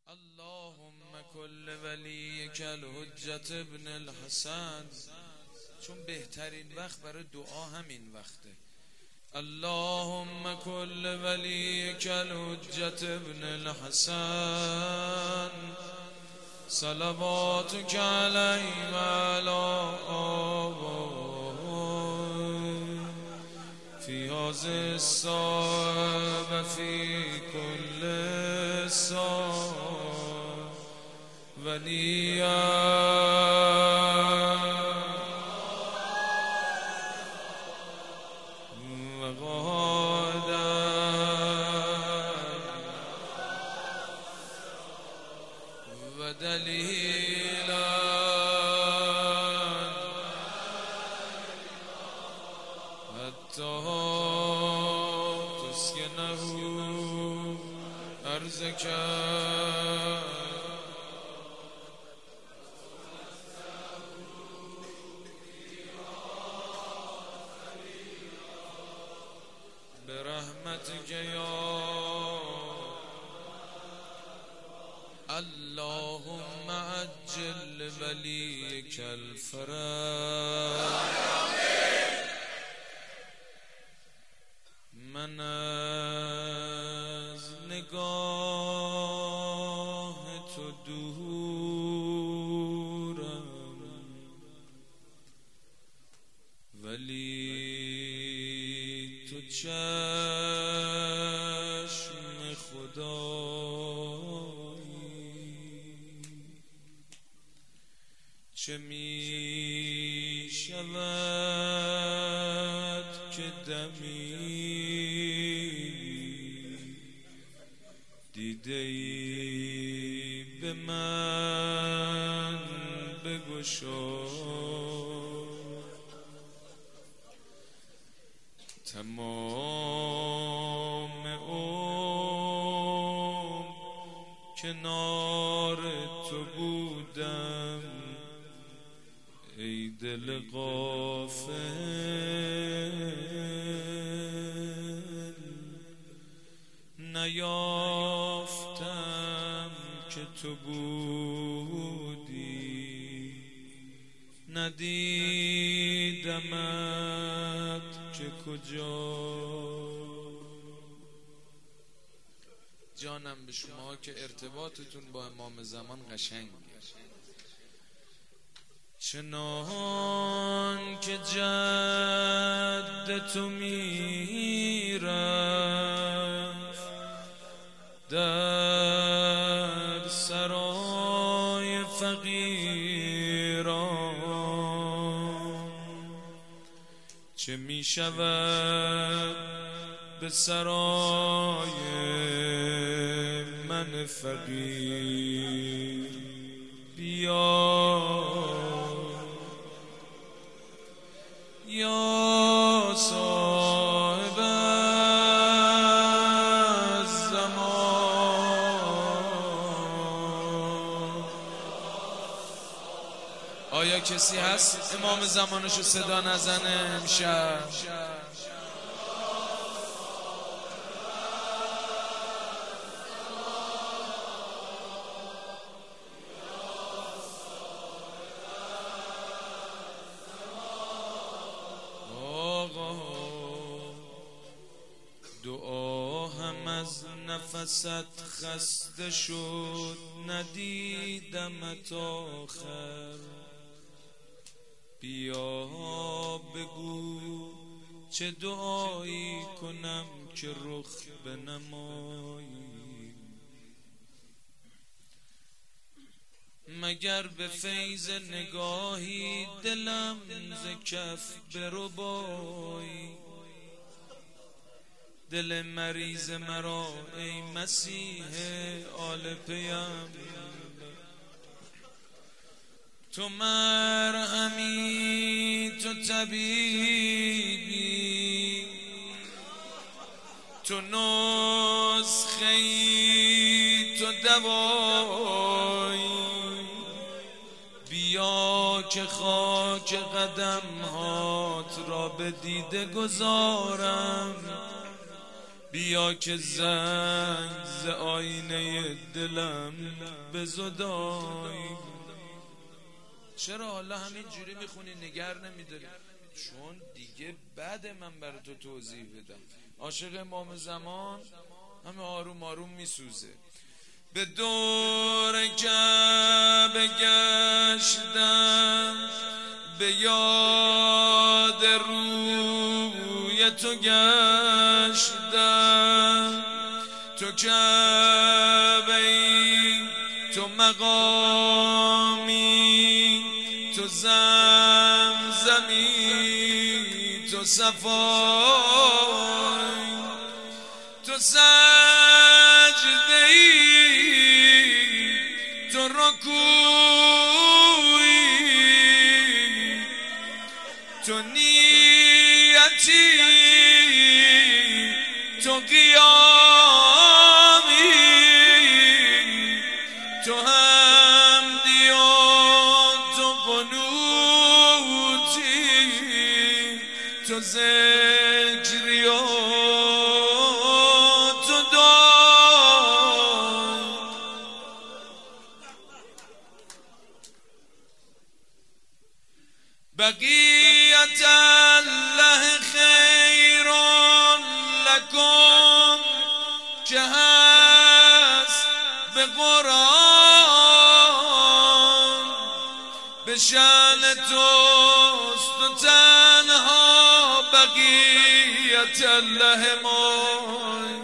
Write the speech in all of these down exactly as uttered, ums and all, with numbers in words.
اللهم کل ولیک الحجت ابن الحسن، چون بهترین وقت برای دعا همین وقته. اللهم کل ولیک الحجت ابن الحسن صلواتک علیه و علی آبائه فی هذه الساعة و فی کل ساعة ولیا و قادا و دلیلا حتی تسکنه ارضک برحمتك یا اللهم عجل ولیک الفرج. من از نگاه تو دورم ولی تو چشم خدایی. چه می شود که دمی دیده ای به من بگشا، تمام عمر کنار تو بودم ای دل غافل، نیافتم که تو بودی، ندیدمت که کجا. جانم به شما که ارتباطتون با امام زمان قشنگه، چنان که جد تو میرفت در سرای فقیران، چه می شود به سرای من فقیر. بیا یا صاحب الزمان. آیا کسی هست امام زمانشو صدا نزنه امشب؟ دعا هم از نفست خسته شد، ندیدمت آخر. بیا بگو چه دعایی کنم که رخ بنمایی، مگر به فیض نگاهی دلم ز کف بربایی. دل مریض مرا ای مسیح آل پیام، تو مرهمی، تو طبیبی، تو نسخه‌ای، تو دوایی. بیا که خاک قدم هات را به دیده گذارم، بیا که زنگ ز آینه دلم بزدای. چرا حالا همین جوری میخونی نگر نمیداری؟ چون دیگه بعد من برای تو توضیح بدم. عاشق امام زمان همه آروم آروم میسوزه. به دور کعبه گشتم، به یاد روی تو گشتم. تو کعبه ای، تو مقامی، تو زمزمی، تو صفای، تو سجده ای، تو رکوعی، تو نیتی، تو قیامی، تو حمدی و تو قنوتی، تو ذکری و تو دعای. بقیت الله خیر لکم که هست به قرآن، به شأن توست و تنها بقیت الله مای.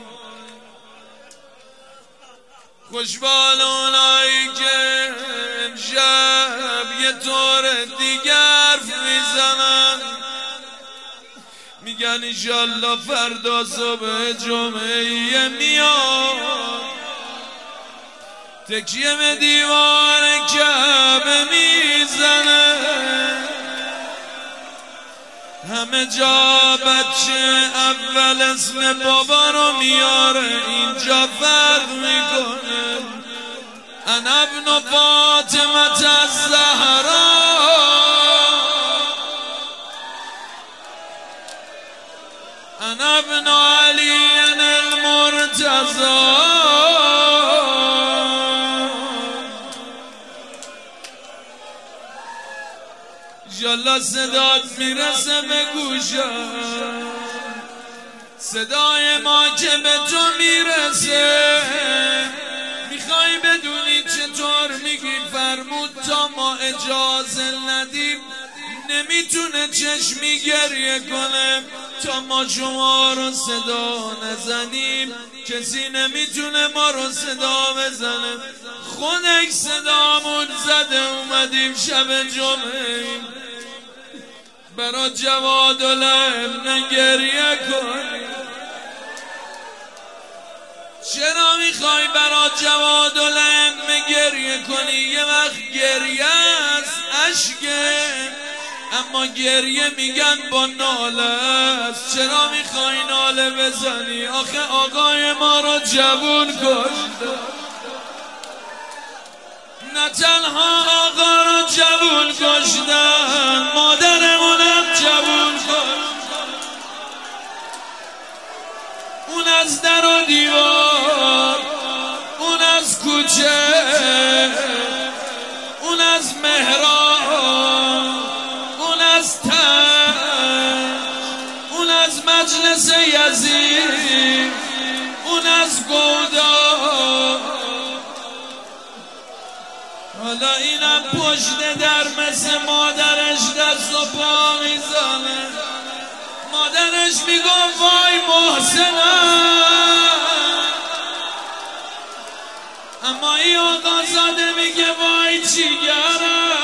خوشبال اونایی که امشب یه طور دیگر میزنن، میگن انشالله فردا صبح جمعه میاد، تکیه به دیوار کعبه میزنه، همه جا بچه اول اسم بابا رو میاره، اینجا فرق میکنه. انا ابن فاطمه الزهرا، انا ابن علی المرتضی. انشالله صدات میرسه به گوشم، صدای ما که به تو میرسه. میخوای بدونی چطور میگی؟ فرمود تا ما اجازه ندیم نمیتونه چشمی گریه کنه، تا ما شما رو صدا نزنیم کسی نمیتونه ما رو صدا بزنه. خودک صدامون زده اومدیم شب جمعه برا جواد الابن گریه کنیم. چرا میخوای برا جواد الابن گریه کنی؟ یه وقت گریه است عشقه، اما گریه میگن با ناله است. چرا میخوای ناله بزنی؟ آخه آقای ما رو جوون کشته، نه تنها آقا رو جوون کشتن، مادرمونم جوون کشتن. اون از در و دیوار، اون از کوچه، اون از محراب، اون از تن، اون از مجلس یزید، اون از گودا. حالا اینم پشت در مثل مادرش دست و پا میزنه. مادرش میگم وای محسنم، اما این آقا زاده میگه وای چیگرم.